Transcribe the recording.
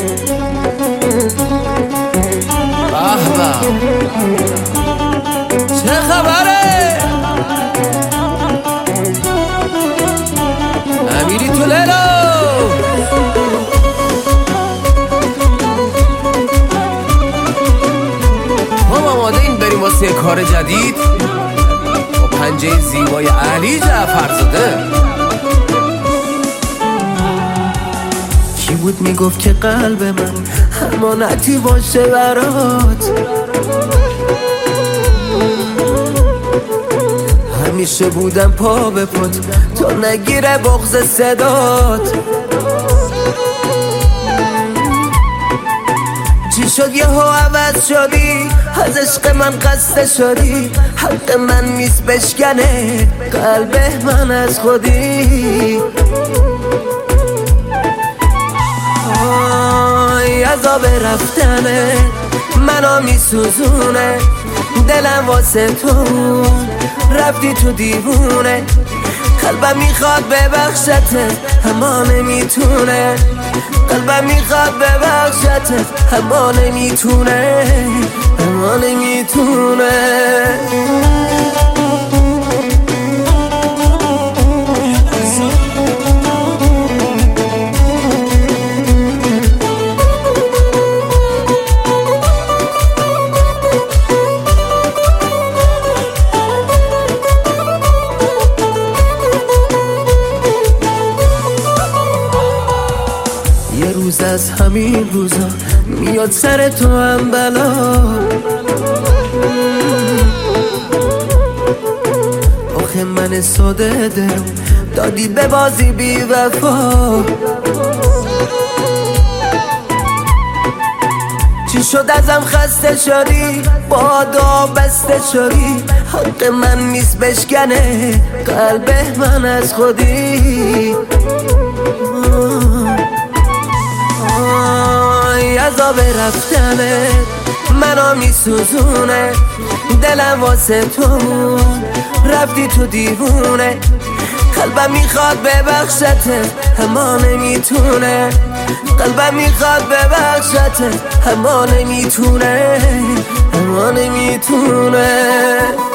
چه خبره؟ امیری تو لیلا هم آماده این بریم واسه کار جدید با پنجه زیبای علی جعفرزاده. کی بود میگفت که قلب من امانتی باشه برات؟ همیشه بودم پا به پات تا نگیره بغض صدات. چی شد یهو عوض شدی؟ از عشق من قصد شدی؟ حق من نیست بشکنه قلب من از خودی. عذاب رفتنه منو میسوزونه، دلم واسه تو رفتی تو دیوونه. قلبم میخواد ببخشته اما نمیتونه، قلبم میخواد ببخشته اما نمیتونه، اما نمیتونه. یه روز از همین روزا میاد سر تو هم بلا. آخه من ساده دلم دادی به بازی بی وفا. چی شد ازم خسته شدی؟ بادا بسته شدی؟ حق من نیست بشکنه قلب من از خودی. عذاب رفتنه منو میسوزونه، دلم واسه تو رفتی تو دیوونه. قلبم میخواد ببخشته اما نمیتونه، قلبم میخواد ببخشته اما نمیتونه، اما نمیتونه.